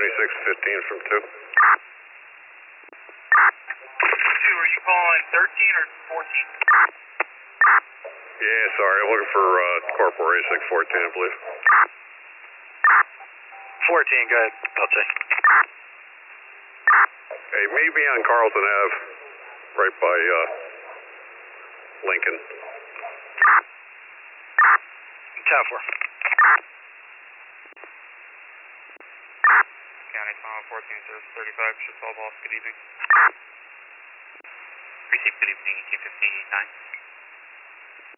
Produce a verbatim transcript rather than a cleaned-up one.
seventy-six fifteen from two. two, are you calling thirteen or fourteen? Yeah, sorry, I'm looking for uh, Corporation fourteen, I believe. fourteen, go ahead. I'll check. Hey, meet me on Carlton Ave, right by uh, Lincoln. ten four. County Final fourteen, service thirty-five, Chippewa Boss, good evening. Received, good evening, eighteen fifty-nine.